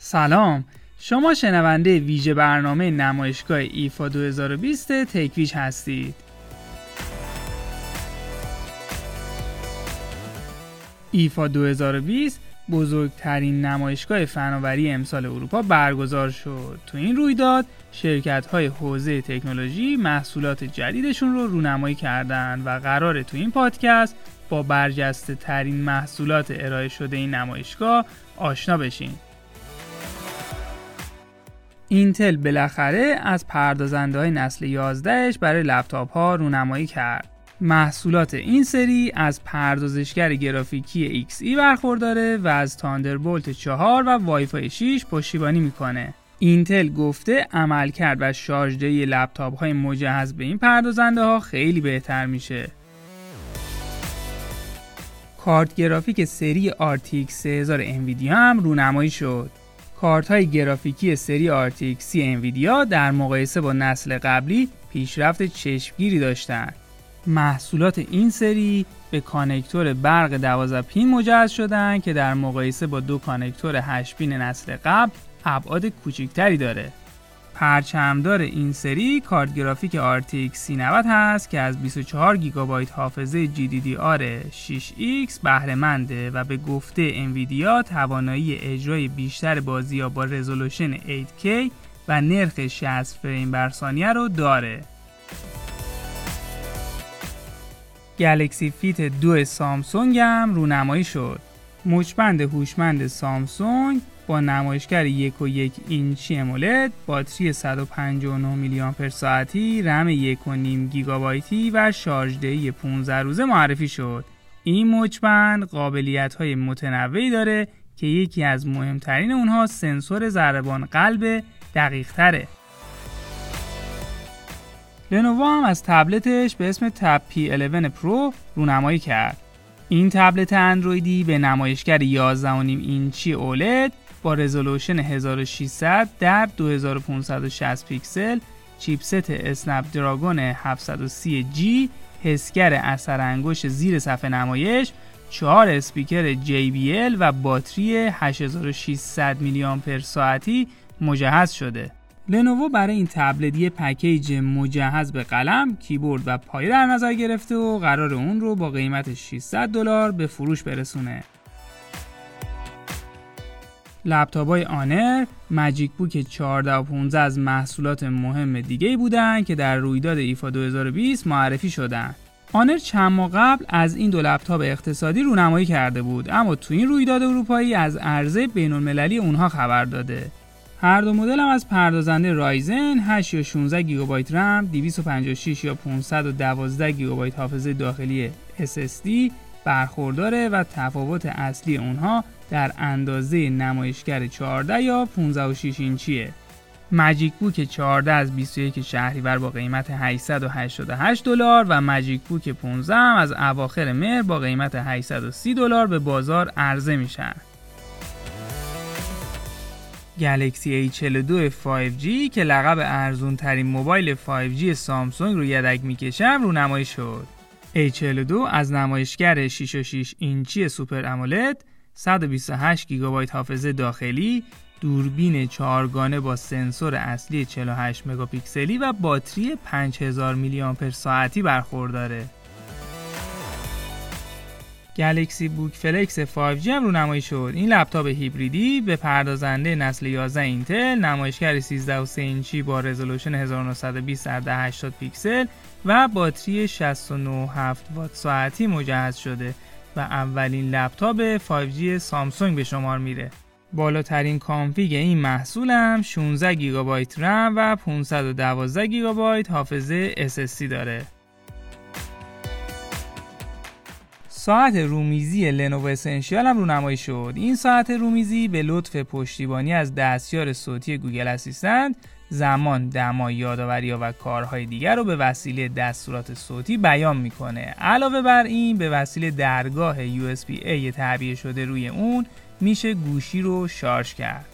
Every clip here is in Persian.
سلام، شما شنونده ویژه برنامه نمایشگاه ایفا 2020 تکویچ هستید. ایفا 2020 بزرگترین نمایشگاه فناوری امسال اروپا برگزار شد. تو این رویداد شرکت‌های حوزه تکنولوژی محصولات جدیدشون رو رونمایی کردن و قراره تو این پادکست با برجسته ترین محصولات ارائه شده این نمایشگاه آشنا بشین. اینتل بالاخره از پردازنده‌های نسل 11ش برای لپتاپ‌ها رونمایی کرد. محصولات این سری از پردازشگر گرافیکی XE برخورداره و از تاندربولت 4 و وایفای 6 پشتیبانی میکنه. اینتل گفته عملکرد و شارژدهی لپتاپ‌های مجهز به این پردازنده‌ها خیلی بهتر میشه. کارت گرافیک سری RTX 3000 انویدیا هم رونمایی شد. کارت‌های گرافیکی سری RTX انویدیا در مقایسه با نسل قبلی پیشرفت چشمگیری داشتند. محصولات این سری به کانکتور برق 12 پین مجهز شدن که در مقایسه با 2 کانکتور 8 پین نسل قبل ابعاد کوچکتری داره. پرچمدار این سری کارت گرافیک RTX 3090 هست که از 24 گیگابایت حافظه GDDR6X بهره منده و به گفته انویدیا توانایی اجرای بیشتر بازی‌ها با رزولوشن 8K و نرخ 60 فریم بر ثانیه رو داره. گلکسی فیت 2 سامسونگ هم رونمایی شد. مچبند هوشمند سامسونگ با نمایشگر 1.1 اینچی امولد، باتری 159 میلی آمپر ساعتی، رم 1.5 گیگابایتی و شارژدهی 15 روزه معرفی شد. این مچبند قابلیت‌های متنوعی داره که یکی از مهمترین اونها سنسور ضربان قلب دقیق‌تره. لنوو هم از تبلتش به اسم تب P11 پرو رونمایی کرد. این تبلت اندرویدی به نمایشگر 11.5 اینچی اولد با رزولوشن 1600 در 2560 پیکسل، چیپست اسنپ دراگون 730G، حسگر اثر انگشت زیر صفحه نمایش، 4 اسپیکر JBL و باتری 8600 میلی آمپر ساعتی مجهز شده. لنوو برای این تبلت یه پکیج مجهز به قلم، کیبورد و پایه در نظر گرفته و قرار اون رو با قیمت $600 به فروش برسونه. لپتاپ‌های آنر، ماجیک بوک 14 و 15 از محصولات مهم دیگه‌ای بودن که در رویداد ایفا 2020 معرفی شدن. آنر چند ماه قبل از این دو لپتاپ اقتصادی رونمایی کرده بود، اما تو این رویداد اروپایی از عرضه بین‌المللی اونها خبر داده. هر دو مدل هم از پردازنده رایزن 8 یا 16 گیگابایت رم، 256 یا 512 گیگابایت حافظه داخلی SSD برخورداره و تفاوت اصلی اونها در اندازه نمایشگر 14 یا 15 و 6 اینچیه. ماجیک بوک 14 از 21 شهریور با قیمت $888 و ماجیک بوک 15 هم از اواخر مهر با قیمت $830 به بازار عرضه میشن. گلکسی A42 5G که لقب ارزون ترین موبایل 5G سامسونگ رو یدک میکشه رونمایی شد. A42 از نمایشگر 6.6 اینچی سوپر امولد، 128 گیگابایت حافظه داخلی، دوربین 4گانه با سنسور اصلی 48 مگاپیکسلی و باتری 5000 میلی آمپر ساعتی برخورداره. گلکسی بوک فلکس 5G هم رونمایی شد. این لپتاپ هیبریدی به پردازنده نسل 11 اینتل، نمایشگر 13.3 اینچی با رزولوشن 1920 در 1080 پیکسل و باتری 69.7 وات ساعتی مجهز شده و اولین لپتاپ 5G سامسونگ به شمار میره. بالاترین کانفیگ این محصول هم 16 گیگابایت رم و 512 گیگابایت حافظه SSD داره. ساعت رومیزی لنوو اسنشیال هم رونمایی شد. این ساعت رومیزی به لطف پشتیبانی از دستیار صوتی گوگل اسیستنت زمان، دما، یادآوری‌ها و کارهای دیگر رو به وسیله دستورات صوتی بیان میکنه. علاوه بر این به وسیله درگاه USB-A تعبیه شده روی اون میشه گوشی رو شارژ کرد.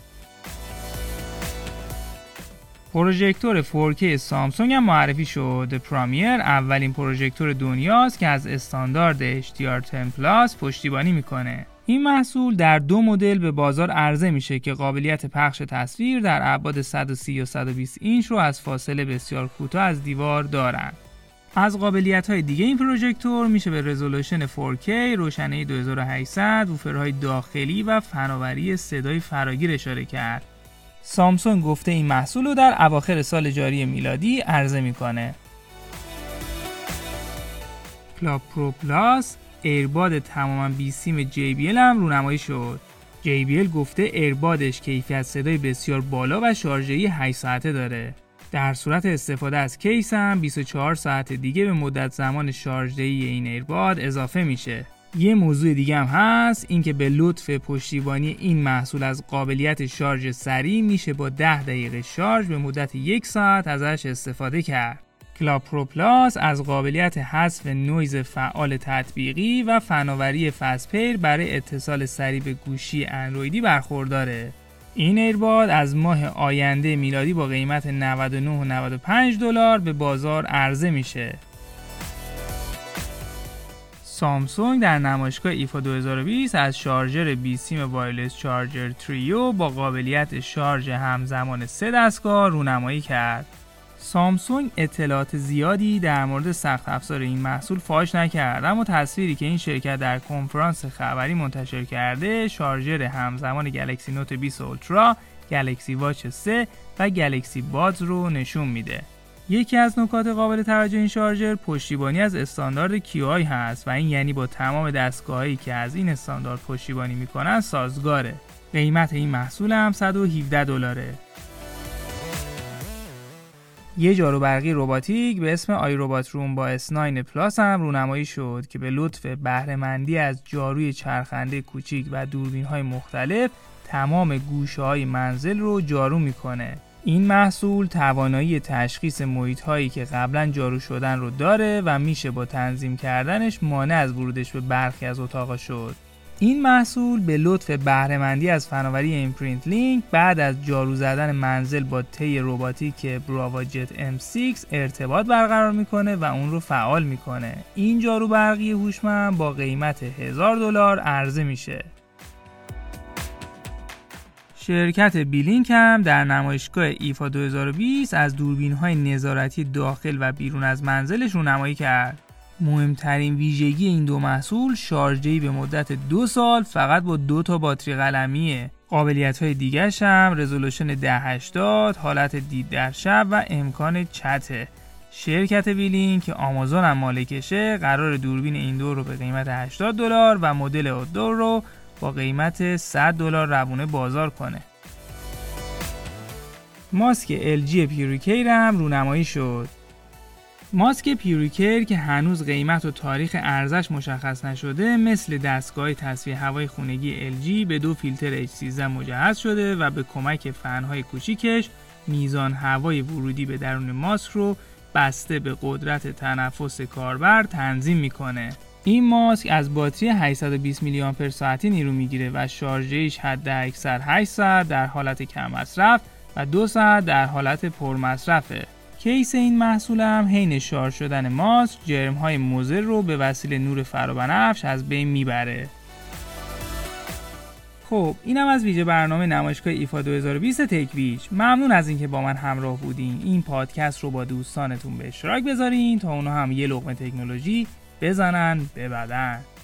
پروژکتور 4K سامسونگ هم معرفی شد. پرامییر اولین پروژکتور دنیاست که از استاندارد HDR10+ پشتیبانی میکنه. این محصول در 2 مدل به بازار عرضه میشه که قابلیت پخش تصویر در ابعاد 130 یا 120 اینچ رو از فاصله بسیار کوتاه از دیوار دارن. از قابلیت‌های دیگه این پروژکتور میشه به رزولوشن 4K، روشنایی 2800، ووفرهای داخلی و فناوری صدای فراگیر اشاره کرد. سامسونگ گفته این محصول رو در اواخر سال جاری میلادی عرضه میکنه. کلاب پرو پلاس ایرباد تماما بی سیم JBL هم رونمایی شد. JBL گفته ایربادش کیفیت صدای بسیار بالا و شارژه‌ای 8 ساعته داره. در صورت استفاده از کیس هم 24 ساعت دیگه به مدت زمان شارژدهی این ایرباد اضافه میشه. یه موضوع دیگه هم هست، این که به لطف پشتیبانی این محصول از قابلیت شارژ سریع میشه با 10 دقیقه شارژ به مدت 1 ساعت ازش استفاده کرد. کلاب پرو پلاس از قابلیت حذف نویز فعال تطبیقی و فناوری فست‌پیر برای اتصال سریع به گوشی اندرویدی برخورداره. این ایرباد از ماه آینده میلادی با قیمت 99 و 95 دلار به بازار عرضه میشه. سامسونگ در نمایشگاه ایفا 2020 از شارژر بی سیم وایرلس چارجر تریو با قابلیت شارژ همزمان 3 دستگاه رونمایی کرد. سامسونگ اطلاعات زیادی در مورد سخت افزار این محصول فاش نکرد، اما تصویری که این شرکت در کنفرانس خبری منتشر کرده شارژر همزمان گلکسی نوت 20 اولترا، گلکسی واچ 3 و گلکسی بادز رو نشون میده. یکی از نکات قابل توجه این شارژر پشتیبانی از استاندارد QI هست و این یعنی با تمام دستگاهایی که از این استاندارد پشتیبانی میکنن سازگاره. قیمت این محصول هم 117 دلاره. یه جارو برقی رباتیک به اسم آی ربات روم با S9 پلاس هم رونمایی شد که به لطف بهره‌مندی از جاروی چرخنده کوچیک و دوربین‌های مختلف تمام گوشه‌های منزل رو جارو میکنه. این محصول توانایی تشخیص محیط‌هایی که قبلا جارو شدن رو داره و میشه با تنظیم کردنش مانع از ورودش به برخی از اتاقا شد. این محصول به لطف بهره‌مندی از فناوری ایمپرینت لینک بعد از جارو زدن منزل با طی رباتیک براوا جت M6 ارتباط برقرار میکنه و اون رو فعال میکنه. این جارو برقی هوشمند با قیمت 1000 دلار عرضه میشه. شرکت بیلینک هم در نمایشگاه ایفا 2020 از دوربین‌های نظارتی داخل و بیرون از منزلش رونمایی کرد. مهمترین ویژگی این دو محصول شارژی به مدت 2 سال فقط با 2 تا باتری قلمیه. قابلیت‌های دیگرش هم رزولوشن 1080، حالت دید در شب و امکان چته. شرکت بیلینک که آمازون هم مالکشه قرار دوربین ایندور رو به قیمت 80 دلار و مدل آوتدور رو با قیمت 100 دلار روونه بازار کنه. ماسک LG پیوریکیر هم رونمایی شد. ماسک پیوریکیر که هنوز قیمت و تاریخ ارزش مشخص نشده مثل دستگاه تصفیه هوای خونگی LG به 2 فیلتر H13 مجهز شده و به کمک فن‌های کوچیکش میزان هوای ورودی به درون ماسک رو بسته به قدرت تنفس کاربر تنظیم میکنه. این ماسک از باتری 820 میلی آمپر ساعتی نیرو میگیره و شارژش حداکثر 8 ساعت در حالت کم مصرف و 2 ساعت در حالت پر مصرفه. کیس این محصول هم حین شارژ شدن ماسک جرم‌های مضر رو به وسیله نور فرابنفش از بین میبره. خب اینم از ویژه برنامه نمایشگاه ایفا 2020 تکویچ. ممنون از اینکه با من همراه بودین. این پادکست رو با دوستانتون به اشتراک بذارین تا اونا هم یه لقمه تکنولوژی بزنن ببدن.